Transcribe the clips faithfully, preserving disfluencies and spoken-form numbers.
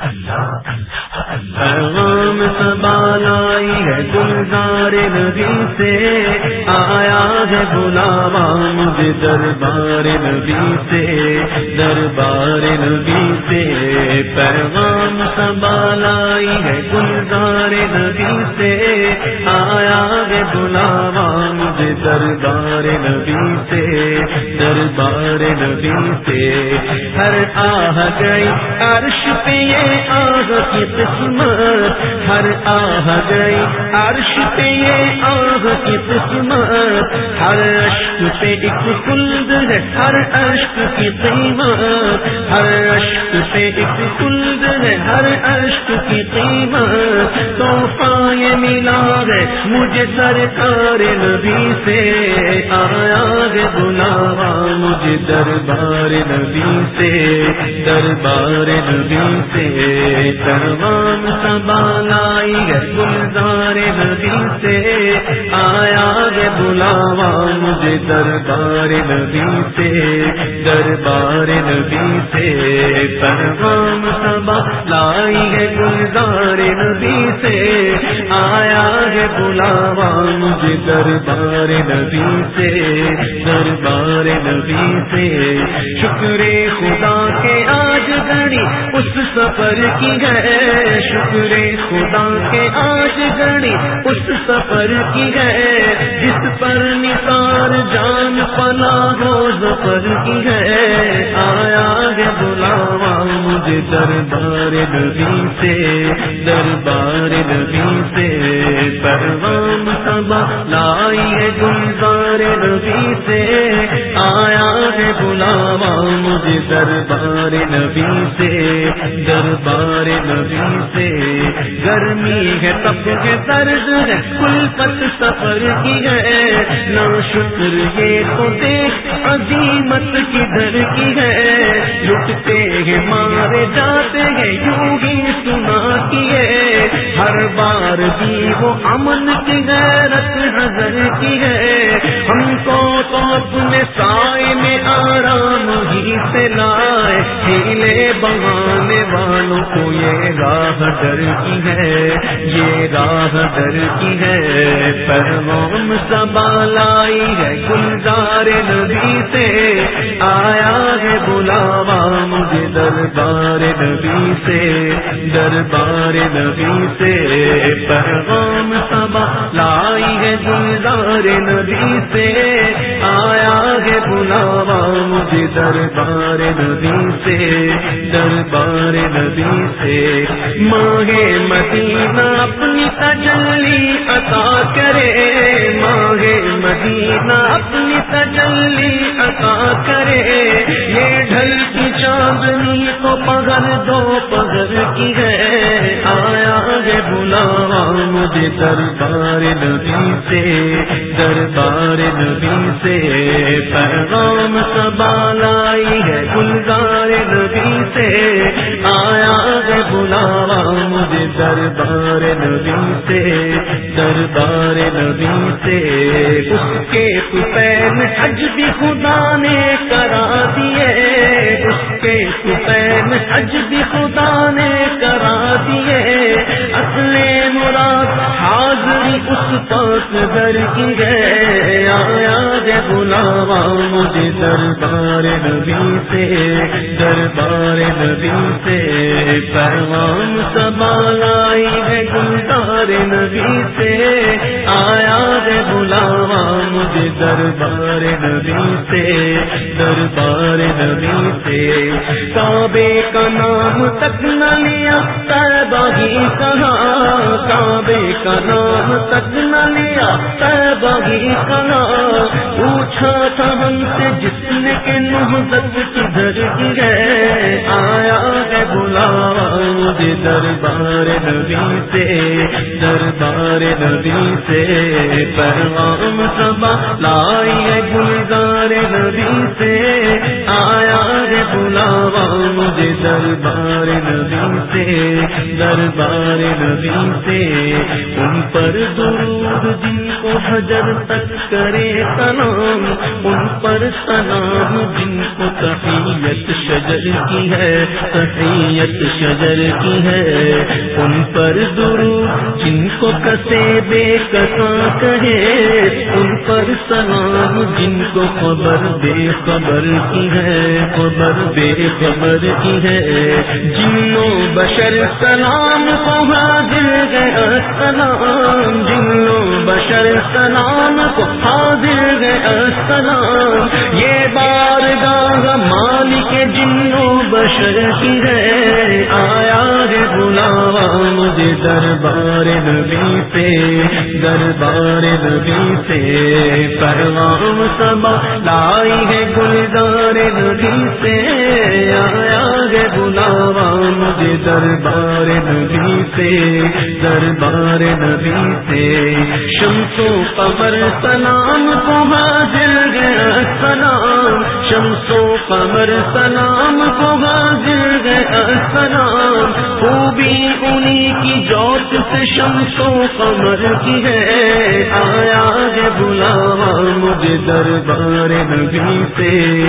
پیغام صبا لائی ہے گلزار نبی سے، آیا ہے بلاوا مجھے دربار نبی سے، دربار نبی سے۔ پیغام صبا لائی ہے گلزار نبی سے، آیا ہے بلاوا مجھے دربار نبی سے، دربار نبی سے۔ ہر آہ گئی عرش پہ یہ آہ کی قسمت، ہر آہ گئی عرش پہ یہ آہ کی قسمت، ہر اشک پہ ایک خلد ہے، ہر اشک کی قیمت، ہر اشک پہ ایک خلد ہے، ہر اشک کی قیمت۔ تحفہ یہ ملا ہے مجھے سرکار نبی سے، آیا ہے بلاوا مجھے دربار نبی سے، دربار نبی سے۔ پیغام صبا لائی ہے گلزار نبی سے، آیا ہے بلاوا مجھے دربار نبی سے، دربار نبی سے۔ پیغام صبا لائی ہے گلزار نبی سے، آیا ہے بلاوا مجھے دربار نبی سے، دربار نبی سے۔ شکر خدا کے آج گھڑی اس سفر کی ہے، شکر خدا کے آج گھڑی اس سفر کی ہے، جس پر نثار جان پنا ہو ظفر کی ہے۔ آیا ہے بلاوا مجھے دربار نبی سے، دربار نبی سے۔ پیغام صبا لائی ہے گلزار نبی سے، آیا ہے بلاوا مجھے دربار نبی سے، دربار نبی سے۔ گرمی ہے تب ہے درد ہے کلفت سفر کی ہے، نا شکر یہ تو دیکھ عظیمت کدھر کی ہے۔ لٹتے ہیں مارے جاتے ہیں یوں ہی سنا کیے، ہر بار بھی وہ امن کی غیرت حضر کی ہے۔ ہم کو تو اپنے سائے میں آرام ہی سے لائے، ہیلے بہانے والوں کو یہ راہ ڈر کی ہے، یہ راہ ڈر کی ہے۔ پیغام صبا لائی ہے گلزار نبی سے، آیا ہے بلاوا مجھے دربار نبی سے، دربار نبی سے۔ پیغام صبا لائی ہے گلزار نبی سے، آیا ہے بلاوا مجھے دربار نبی سے، دربار نبی سے۔ ماہ مدینہ اپنی تجلی عطا کرے، ماہ مدینہ اپنی تجلی عطا کرے، یہ ڈھل کی چاندنی کو پگھر دو پگھر کی ہے۔ آیا ہے بلاوا مجھے دربار نبی سے، دربار نبی سے۔ پیغام صبا لائی ہے گلزار نبی سے، آیا ہے بلاوا مجھے دربار نبی سے، دربار نبی سے۔ اس کے سپین حج بھی خدا نے کرا دیے، اس کے سپین حج بھی خدا نے کرا دیے، اصل مراد حاضری اس پاس در کی ہے۔ آیا ہے بلاوا مجھے دربار نبی سے، دربار نبی سے۔ پیغام صبا لائی ہے گلزار نبی سے، آیا ہے بلاوا مجھے دربار نبی سے، دربار نبی سے۔ کعبے کا نام تک نہ لیا طیبہ ہی کہا، کعبے کا نام تک نہ لیا طیبہ ہی کہا، پوچھا تھا ہم سے جس نے کہ نہضت کدھر کی ہے۔ آیا ہے بلاوا مجھے دربار نبی سے، دربار نبی سے۔ پیغام صبا لائی ہے گلزار نبی سے، آیا ہے بلاوا مجھے دربار نبی سے دربار نبی سے ان پر درود جن کو حجر تک کرے سلام ان پر سلام جن کو تحیت شجر کی ہے تحیت شجر کی ہے ان پر درود جن کو کسے بے کساں کہے ان پر سلام جن کو خبر بے خبر کی ہے خبر بے خبر کی ہے جنوں بشر سلام کو حاضر گیا سلام جنوں بشر سلام کو حاضر گیا سلام یہ بارگاہ مالک جنوں بشر کی ہے آیا ہے بلاوا مجھے دربار نبی سے دربار نبی سے پیغام سبا لائی ہے گلزار نبی سے آیا ہے بلاوا مجھے دربار نبی سے دربار نبی سے شمس و قمر سلام کو حاضر گیا سلام شمس و قمر سلام کو حاضر گیا سلام خوبی انہی کی جوت سے شمس و قمر کی ہے آیا ہے بلاوا مجھے دربار نبی سے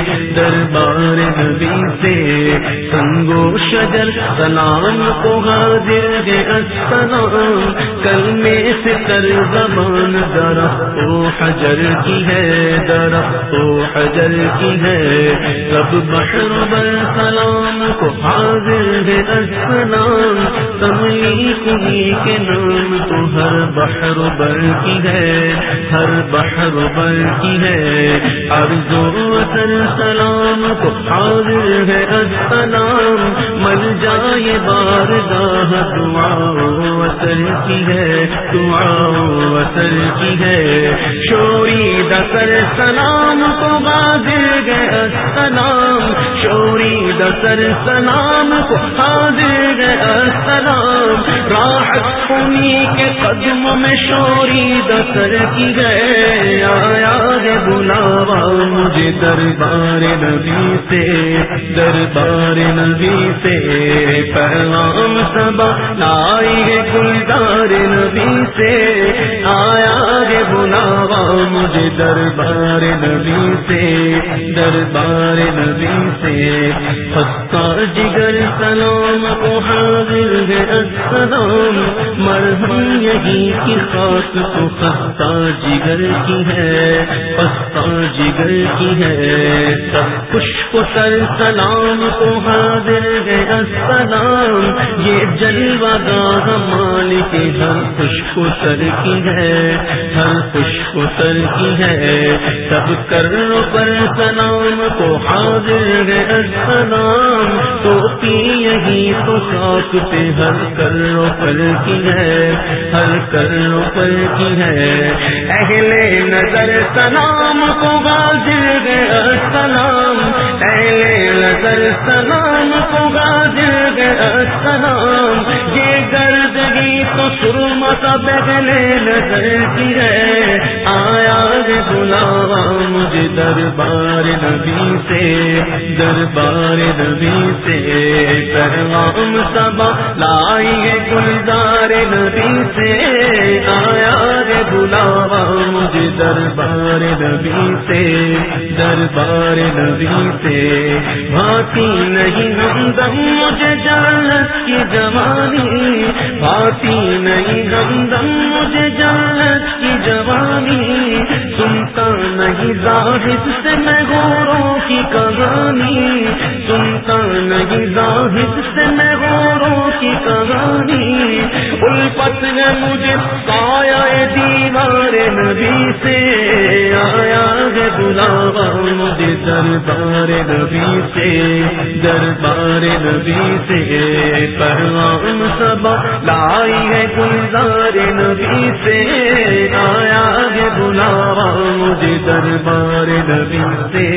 دربار نبی سے سنگو شجر سلام کو حاضر ہے السلام کلمے سے تر زبان درخت و حجر کی ہے درخت و حجر کی ہے سب بحر بر سلام کو حاضر ہے السلام تملیک انہی کے نام تو ہر بحر بر کی ہے ہر بحر بر کی ہے عرض و وطن سلام کو حاضر ہے السلام مل جائے بارگاہ دعا و وطن کی ہے دعا و وطن کی ہے شوری دسر سلام کو حاضر ہے السلام شوری دسر سلام کو حاضر ہے السلام راحت انہی کے قدم میں شوری دسر کی ہے آیا ہے بلاوا مجھے دربار نبی سے دربار نبی سے پیغام سبا لائی ہے گلزار نبی سے آیا ہے بلاوا مجھے دربار نبی سے دربار نبی سے خستہ جگر سلام کو حاضر ہے السلام مرہم یہی کی خاک تو خستہ جگر کی ہے خستہ جگر کی ہے سب خوش کو سر سلام کو حاضر ہے السلام یہ جلوہ گاہ مالک ہر خوش کو سر کی ہے ہر خوش کو سر کی ہے سب کرو پر سلام کو حاضر ہے السلام تو پی یہی تو خاک پہ ہر کرو پر کی ہے ہر کرو پر کی ہے اہل نظر سلام کو حاضر ہے السلام اہل نظر سلام کو حاضر ہے السلام یہ گردگی تو سرما کا بغل نظر کی ہے آیا ہے بلاوا مجھے دربار نبی سے دربار نبی سے پیغام سبا لائی ہے گلزار نبی سے آیا ہے بلاوا مجھے دربار نبی سے دربار نبی سے بھاتی نہیں ہمدم مجھے جنت کی جوانی بھاتی نہیں ہمدم مجھے جنت کی جوانی سنتا نہیں زاہد سے میں غوروں کی کہانی سنتا نہیں زاہد سے میں غوروں کی کہانی الفت ہے مجھے سایہ دیوار نبی سے آیا ہے بلاوا مجھے دربار نبی سے دربار نبی سے پیغام سبا لائی ہے گلزار نبی سے آیا ہے بلاوا مجھے دربار نبی سے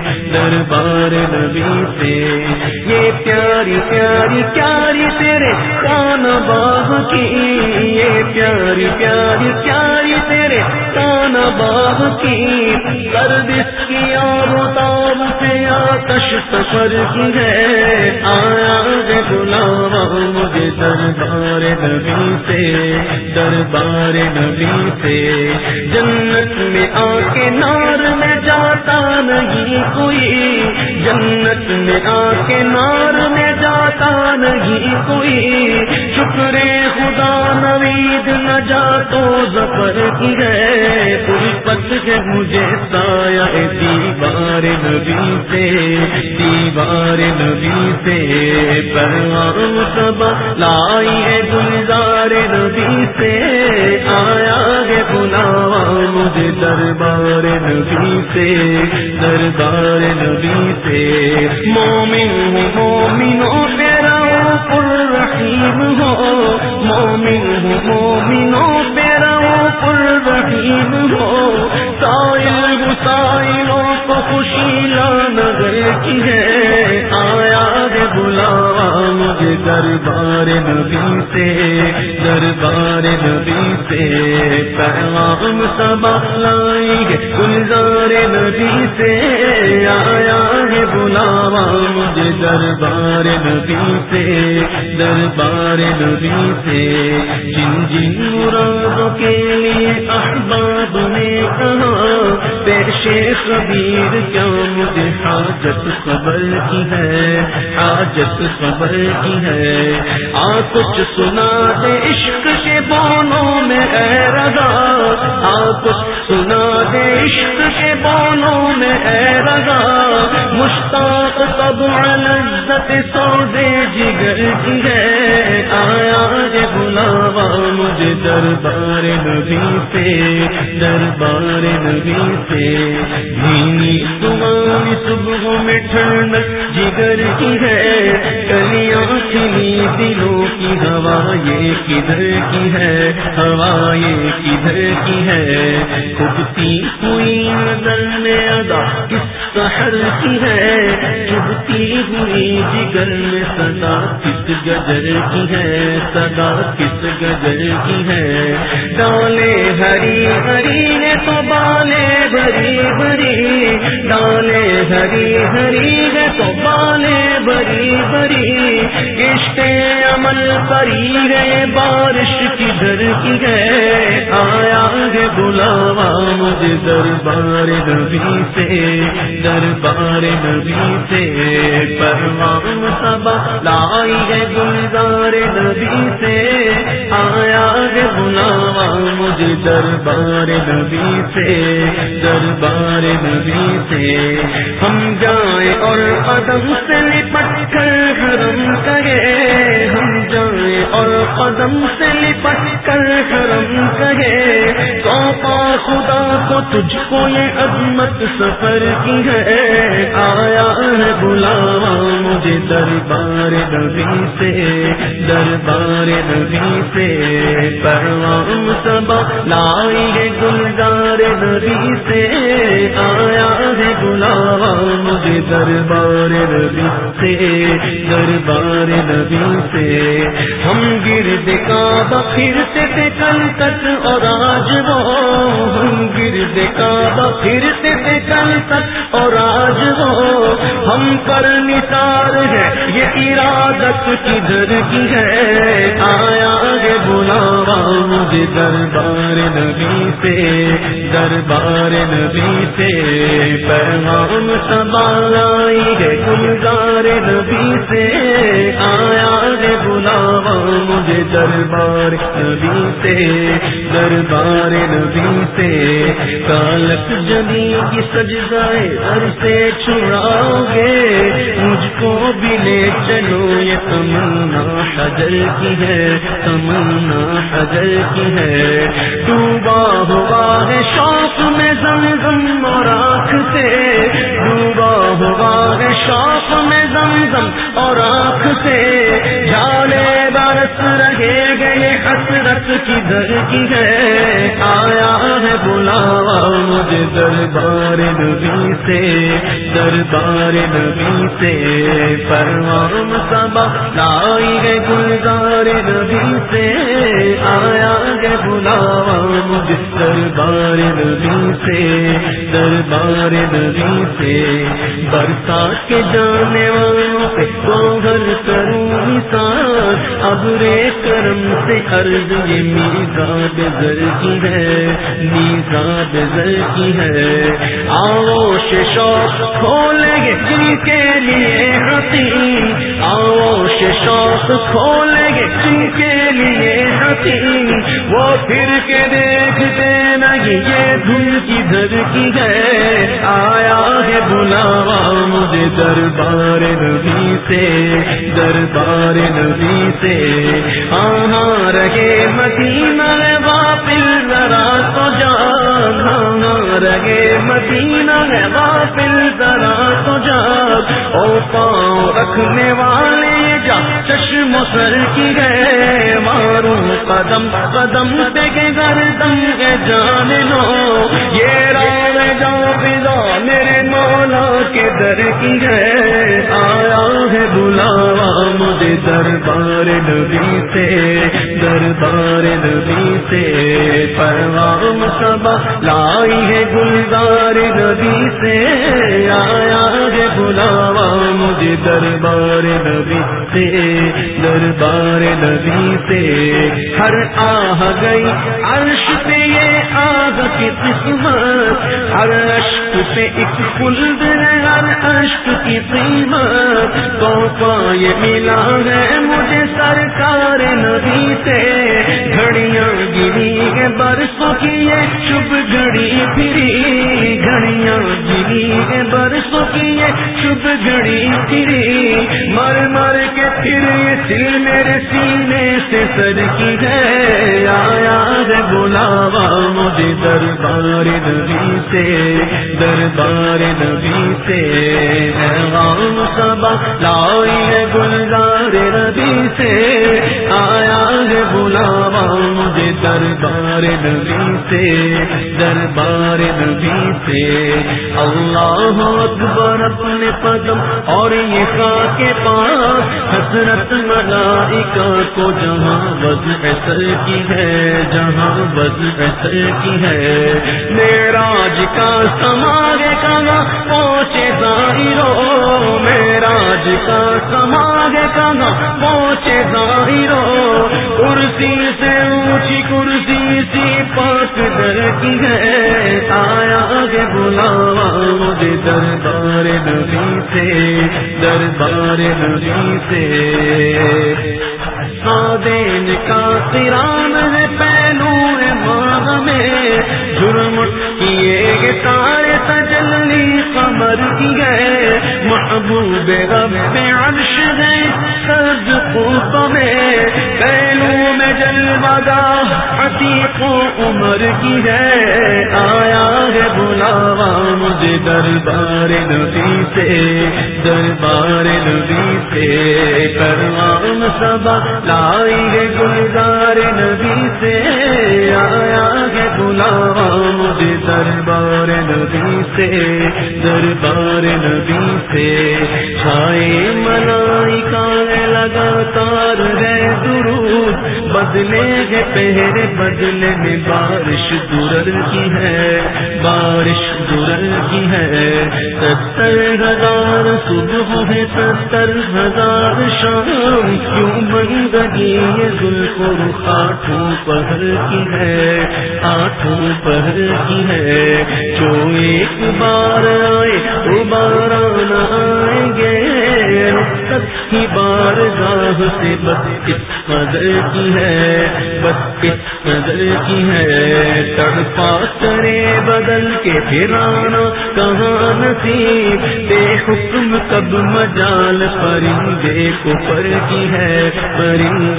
دربار نبی سے یہ پیاری پیاری پیاری تیرے کان باغ کی یہ پیاری پیاری پیاری تیرے تانا باغ کی گردش کی آب و تاب سے آتش سفر کی ہے آیا ہے بلاوا مجھے دربار نبی سے دربار نبی سے جنت میں آ کے نار میں جاتا نہیں کوئی جنت میں آ کے نار میں جاتا نہیں کوئی شکر خدا نوید نہ جا تو ظفر کی ہے پوری پت ہے مجھے سایہ دیوار نبی سے دیوار نبی سے پیغام سب لائی ہے گلزار نبی سے آیا ہے بلاوا مجھے دربار نبی سے دربار نبی سے مومن ہوں مومنوں پہ رؤوف الرحیم ہو مومن ہوں مومنوں پہ رؤوف الرحیم ہو سائل مسائلوں کو خوشی لا نظر کی ہے آیا ہے بلاوا مجھے دربار نبی سے دربار نبی سے پیغام سب لائی ہے گلزار نبی سے آیا ہے بلاوا مجھے دربار نبی سے دربار نبی سے جن جن مرادوں کے لیے احباب نے کہا پیش خبیر کیا مجھے حاجت خبر کی ہے حاجت خبر کی ہے آ کچھ سنا دے عشق کے بونوں میں اے رضا آ کچھ سنا دے عشق کے بونوں میں اے رضا مشتاق طبع لذت سودے جگر کی ہے آیا ہے بلاوا مجھے دربار نبی سے دربار نبی سے دھیمی تمہاری صبح میں ٹھنڈک جگر کی ہے کلیاں کھلی دلوں کی ہوا یہ کدھر کی ہے ہوا یہ کدھر کی ہے کھبتی ہوئی نظر میں ادا کس سحر کی ہے چبھتی ہوئی جگر میں صدا کس گجر کی ہے صدا کس گجر کی ہے ڈالے ہری ہری نے تو بالے بھری بھری ڈالے ہری ہری نے تو بالے بھری بھری کشتے عمل کری گئے بارش کدھر کی ہے آیا ہے بلاوا مجھے دربار نبی سے دربار نبی سے پیغام سب لائی ہے گلزار نبی سے آیا ہے بلاوا مجھے دربار نبی سے دربار نبی سے ہم جائیں اور قدم سے لپٹ کر حرم کہے ہم جائیں اور قدم سے لپٹ کر حرم کہے سونپا خدا کو تجھ کو یہ عظمت سفر کی ہے آیا ہے بلاوا مجھے دربار نبی سے دربار نبی سے پیغام سب لائی ہے گلزار نبی سے آیا ہے بلاوا مجھے دربار نبی سے دربار نبی سے ہم گرد کعبہ پھرتے تھے کل تک اور آج وہ ہم گرد کعبہ پھرتے تھے کل تک اور آج وہ ہم پر نثار ہے یہ ارادت کدھر کی ہے آیا ہے بلاوا مجھے دربار نبی سے دربار نبی سے پیغام سب لائی ہے گلزار نبی سے آیا ہے بلاوا مجھے دربار نبی سے دربار نبی سے کالک جبی کی سجدائے در سے چھڑاؤ گے مجھ کو بھی لے چلو یہ تمنا حجر کی ہے تمنا حجر کی ہے ڈوبا ہوا ہے شوق میں زمزم اور آنکھ سے ڈوبا ہوا ہے شوق میں زمزم اور آنکھ سے جھالے برس رہے گئے حسرت کدھر کی ہے، آیا ہے بلاوا مجھے دربار نبی سے، دربار نبی سے، پروان صبا لائی ہے گلزار نبی سے، آیا ہے بلاوا مجھے دربار نبی سے، دربار نبی سے، برسات کے جانے والوں پہ گوہر کروں مثال، ابرے کرم سے عرض یہ میزاب زر کی ہے، میزاب زر کی ہے، آغوش شوق کھولیں گے جن کے لیے حتیم، آغوش شوق کھولیں گے جن کے لیے حتیم، وہ پھر کے دیکھتے نہیں یہ دھن کدھر کی ہے، آیا ہے بلاوا مجھے دربار نبی سے، دربار نبی سے، ہاں رہے مدینہ غافل ذرا تو جاگ، ہاں رہے مدینہ غافل ذرا تو جاگ، او پاؤں رکھنے والے جا چشم و سر کی ہے، ماروں قدم قدم پہ کے گردن کے جان لو، یہ راہ جا فضا میرے مولا کے در کی ہے، آیا ہے بلاوا مجھے دربار نبی سے، دربار نبی سے، پروان صبا لائی ہے گلزار نبی سے، آیا ہے بلاوا مجھے دربار نبی سے، دربار نبی سے، ہر آہ گئی عرش پہ یہ آگ کی قسمت، ہر اشک پہ ایک خلد ہے، ہر اشک کی قیمت، تحفہ یہ ملا ہے مجھے سرکار نبی سے، گھڑیاں گری ہے برسوں کی یہ شب گھڑی پھری، گھڑیاں گری ہے برسوں کی یہ شب گھڑی پھری، مر مر کے پھر یہ سل میرے سینے سے سر کی ہے، آیا ہے بلاوا مجھے دربار نبی سے، دربار نبی سے، پیغام صبا لائی ہے گلزار نبی سے، آیا ہے بلاوا مجھے دربار نبی سے، دربار نبی سے، اللہ اکبر اپنے قدم اور یہ خاک کے پاس، حسرت ملائکہ کو جہاں وضع سر کی ہے، جہاں وضع سر کی ہے، معراج کا سماگ کہاں پہنچے ظاہرو، معراج کا سماگ کہاں پہنچے ظاہرو، کرسی سے اونچی کرسی سی پاک در کی ہے، آیا ہے بلاوا مجھے دربار نبی سے، دربار نبی سے، سودین کا قران ہے پہلو ہے ماہ میں، جرم کیے گے تارے تجلی قمر کی ہے، محبوب رب عرش ہے سرد خوب میں، پہلو میں جلوہ گاہ عتیق و عمر کی ہے، آیا ہے بلاوا مجھے دربار نبی سے، دربار نبی سے، پروان صبا لائی ہے گلزار نبی سے، آیا ہے بلاوا مجھے دربار نبی سے، دربار نبی سے، چھائے ملائکہ لگاتار ہے درود، بدلے ہے پہرے بدلے میں بارش درر کی ہے، بارش درر کی ہے، ستر ہزار صبح ہے ستر ہزار شام، کیوں بن گئی یہ زلف و رخ آٹھوں پہر کی ہے، آٹھوں پہر کی ہے، جو ایک بار آئے دوبارہ نہ آئیں گے، رخصت کی بارگاہ سے بس اس قدر کی ہے، بس اس قدر کی ہے، تڑپا کرے بدل کے پھرانا کہاں نصیب، بے حکم کب مجال پرندے کو پر کی ہے، پرندے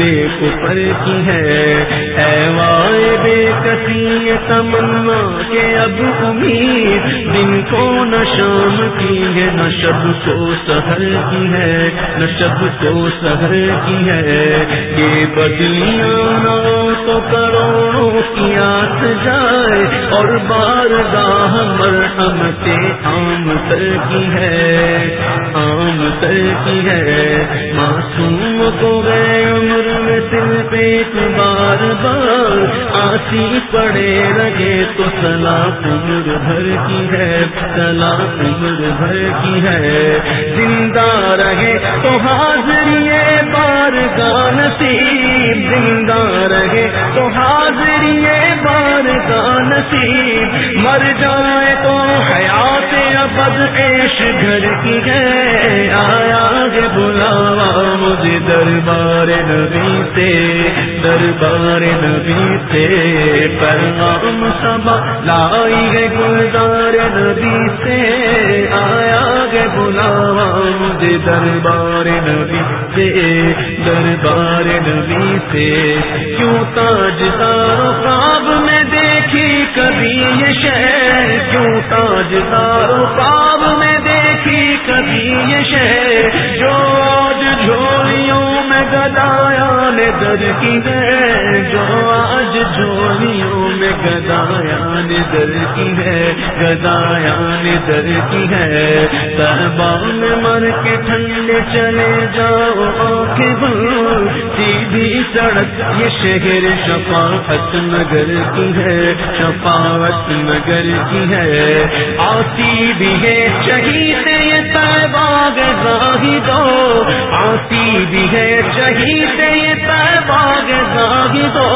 بے کفر کی ہے، اے وائے بے کسی تمنا کہ اب امید دن کو نہ شام کی ہے، نہ شب کو سحر کی ہے، نہ شب کو سحر کی ہے، یہ بدلیاں نہ تو کروڑوں کی آس جائے اور بارگاہ مرحمت عام تر کی ہے، عام تر کی ہے، معصوم کو گئے عمر میں صرف ایک بار بار آسی پڑے لگے تو سلام عمر بھر کی ہے، سلام عمر بھر کی ہے، زندہ رہے تو حاضری بارگاہ نصیب، زندہ رہے تو حاضری بارگاہ نصیب، مر جائے تو حیات ابد عیش گھر کی ہے، آیا ہے بلاوا مجھے دربار نبی سے، دربار نبی سے، پیغام صبا لائی ہے گلزار نبی سے، آیا ہے بلاوا مجھے دربار نبی سے، دربار نبی سے، کیوں تاجدار خواب میں دیکھی کبھی یہ شہر، کیوں تاجدار خواب میں دیکھی کبھی یہ شہر، جو آج جھولیوں میں گدایا نے در کی ہے، جو آج جھولیوں میں گدایا نے در کی ہے، گدایا نے در کی ہے، دربار میں مر کے ٹھنڈے چلے جاؤ آنکھیں بند، سیدھی سڑک یہ شہر شفاعت نگر کی ہے، شفاعت نگر کی ہے، آتی بھی ہے شہید یہ طیبہ گزاہی دو، آتی بھی ہے شہید یہ طیبہ گزاہی دو،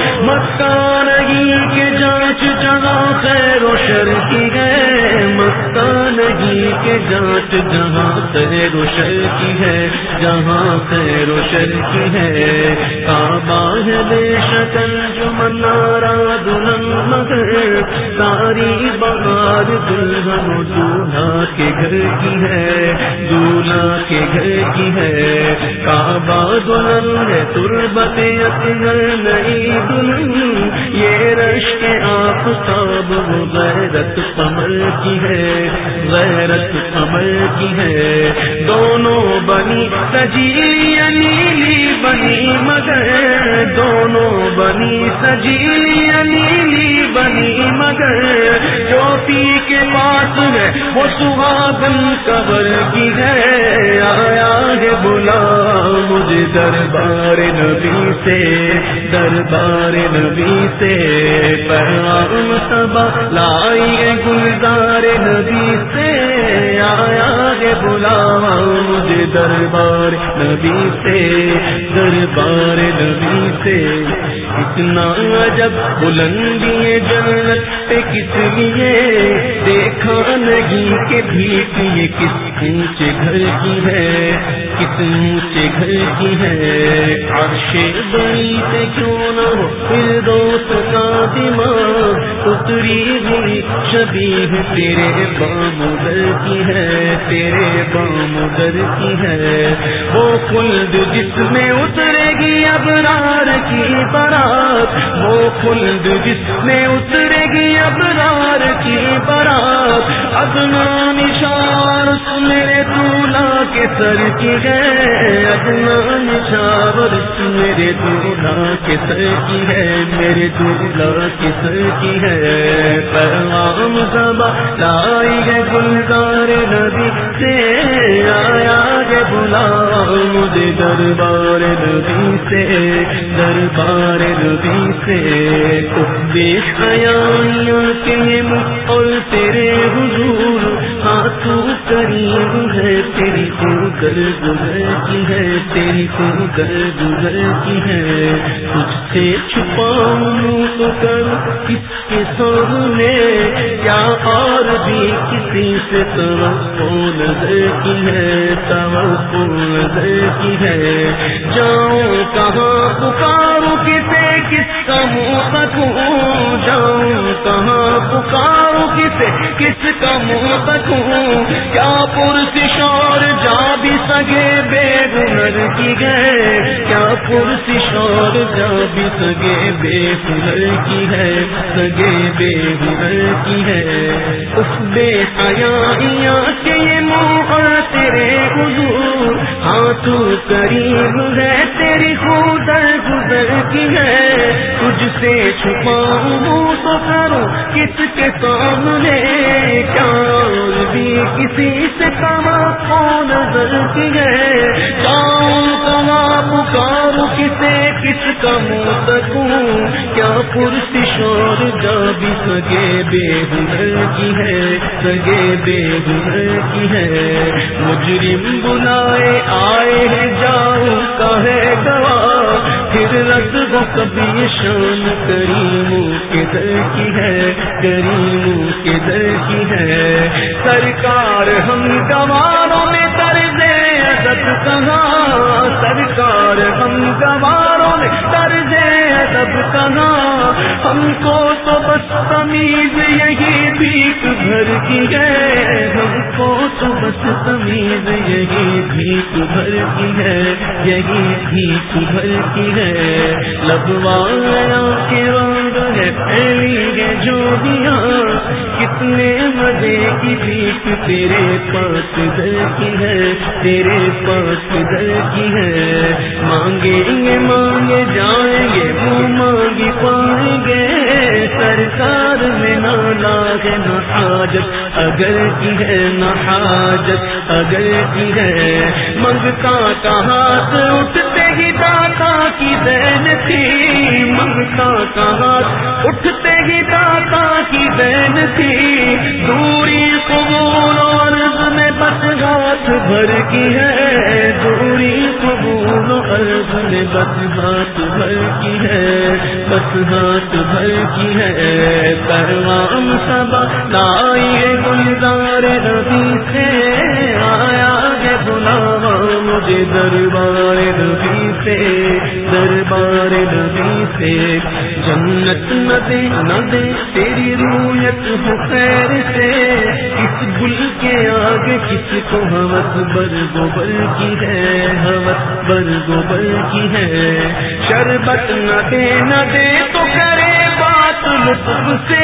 مکہ نہیں کہ جانچ جہاں خیر و شر کی ہے، مکہ نہیں کہ جانچ جہاں خیر و شر کی ہے، جہاں خیر و شر کی ہے، کعبہ ہے بے شکل جو منارا دلہن مگر، ساری بہار دلہن و دولہا کے گھر کی ہے، دولہا کے گھر کی ہے، کعبہ دلہن ہے تربت اصغر نئی دلہن، یہ رشک آفتاب و غیرت قمر کی ہے، غیرت قمر کی ہے، دونوں بنی سجیلی نیلی بنی مگر، دونوں بنی سجیلی نیلی بنی مگر، جو پی کے پاس ہے وہ سہاگن قبر کی ہے، آیا ہے بلا مجھے دربار نبی سے، دربار نبی سے، پیغام صبا لائی ہے گلزار نبی سے، آیا ہے بلاوا مجھے دربار نبی سے، دربار نبی سے، اتنا عجب بلندی جنت پہ کس لیے دیکھا نہیں کہ بھیٹ یہ کس اونچے گھر کی ہے، کس اونچے گھر کی ہے، عرش بڑی سے کیوں نہ ہو فردوس کا دماغ، اتری ہوئی شبیہ تیرے بامدر کی ہے، تیرے بامدر کی ہے، وہ خلد جس میں اترے گی ابرار کی بارات، وہ خلد جس میں اترے گی ابرار کی بارات، ادنا نشان میرے دولہا کے سر کی ہے، ادنا نشان میرے دولہا کے سر کی ہے، میرے دولہا کے سر کی ہے، پیغام صبا لائی ہے گلزار نبی سے، آیا ہے بلا مجھے دربار نبی سے، دربار نبی سے، بے حیائیاں کے منہ اور تیرے حضور ہاتھوں کریم ہے، تیری کو کر گزر کی ہے، تیری کو کر گزر کی ہے، تجھ سے چھپاؤں تو کر کس کے سامنے، کیا اور بھی کسی سے توقع نظر کی ہے، توقع نظر کی ہے، جاؤں کہاں پکاروں کسے کس کا منہ تکوں، جاؤں کہاں پکاروں کسے کس کا منہ تکوں، کیا پرسش اور جا بھی سگے بے ہنر کی ہے، کیا پرسش اور جا بھی سگے بے ہنر کی ہے، سگے بے ہنر کی ہے۔ اس بے حیائیاں کے یہ موقع تیرے حضور، ہاں تو کریم ہے تیری خود گزر کی ہے۔ تجھ سے چھپاؤں منہ تو کروں کس کے سامنے، کیا بھی کسی سے کما کون نظر کی ہے۔ جاؤں کما پکاروں کسے کس کا منہ تکوں، کیا پرسش اور جا بھی سگے بے ہنر کی ہے، سگے بے ہنر کی ہے۔ مجرم بلائے آئے ہیں جاؤں کا ہے گواہ، پھر رد وہ کبھی شان کریموں کے در کی ہے، کریموں کے در کی ہے۔ سرکار ہم گواروں میں طرز ادب کہاں، سرکار ہم گواروں میں طرز ادب کہاں، ہم کو تو بس تمیز یہی بھیک بھر کی ہے، ہم کو تو بس تمیز یہی بھیک بھر کی ہے، یہی بھیک بھر کی ہے۔ لبوایا کے رنگ ہے پھیلی ہے جو دیا، کتنے مزے کی بھیک تیرے پاس در کی ہے، تیرے پاس در کی ہے۔ مانگیں گے مانگے جائیں گے منہ مانگی پائیں گے، سرکار میں نہ لاگ نہ حاجت اگر کی ہے، نہ حاجت اگر کی ہے۔ منگتا کا ہاتھ اٹھتے ہی داتا کی دین تھی، منگتا کا ہاتھ اٹھتے ہی داتا کی دین تھی، دوری قبول عرض میں بس ہاتھ بھر کی ہے، دوری قبول عرض میں بس ہاتھ بھر کی ہے، بس ہاتھ بھر کی ہے۔ پیغام صبا لائی ہے گلزار نبی سے، آیا ہے بلاوا مجھے دربار نبی سے، دربار نبی سے۔ جنت نہ دے نہ دے تیری رویت ہو خیر سے، اس گل کے آگے کس کو ہوس بر گوبر کی ہے، ہوس بر گوبر کی ہے۔ شربت نہ دے نہ دے تو کرے بات لطف سے،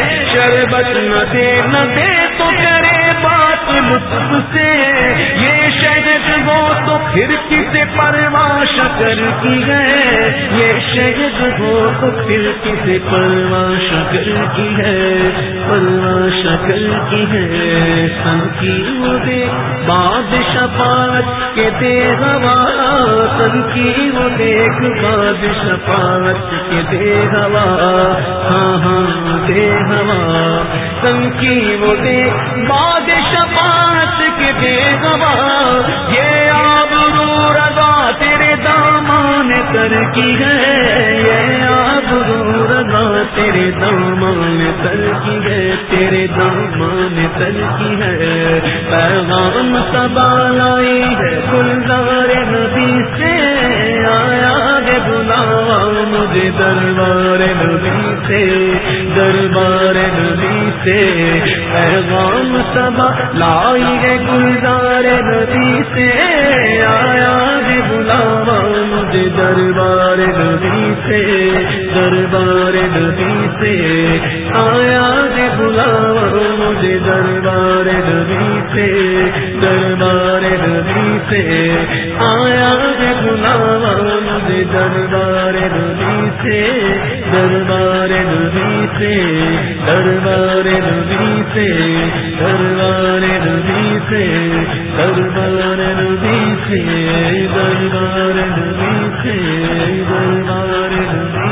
شربت نہ دے نہ دے تو کرے بات لطف سے، یہ شہد وہ تو پھر کسے پرواہ شکر کی ہے، یہ شہد وہ تو پھر کسے پرواہ شکر کی ہے، پرواہ شکر کی ہے۔ سن کی وہ دے باد شفاعت کے دے ہوا، سن کی وہ دیکھ باد شفاعت کے دے ہوا، ہاں ہاں دے ہوا۔ سن کی وہ دیکھ باد شفاعت کے دے ہوا، یہ آبرو رضا تیرے دامان تر کی ہے، یہ آبرو رضا تیرے دامان تر کی ہے، تیرے دامان تر کی ہے۔ پیغام صبا لائی ہے گلزار نبی سے، آیا ہے بلاوا مجھے دربار نبی سے، دربار نبی سے۔ پیغام صبا لائی ہے گلزار نبی سے، آیا ہے بلاوا مجھے دربار نبی سے، دربار نبی سے۔ آیا ہے بلاوا مجھے دربار نبی سے، دربار نبی سے۔ آیا ہے بلاوا مجھے دربار نبی سے، دربار نبی سے، دربار نبی سے، دربار نبی سے، دربار نبی سے، دربار نبی سے، دربار نبی